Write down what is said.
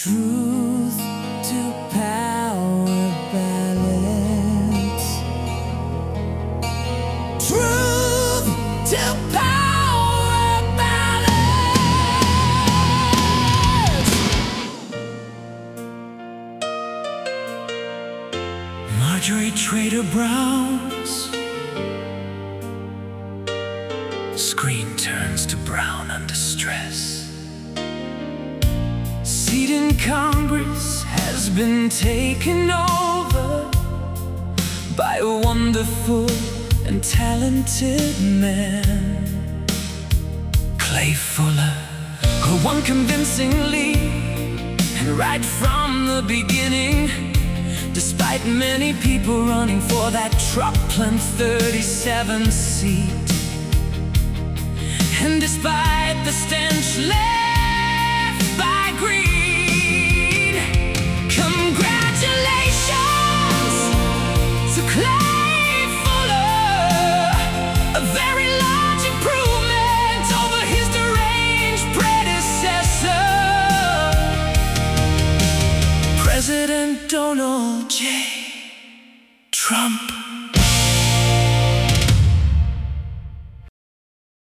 Truth to power balance. Truth to power balance. Marjorie Trader Brown's screen turns to brown under stress. Seat in Congress has been taken over by a wonderful and talented man, Clay Fuller, who won convincingly and right from the beginning, despite many people running for that truculent 37 seat. And despite the stench left by greed, congratulations to Clay Fuller, a very large improvement over his deranged predecessor, President Donald J. Trump.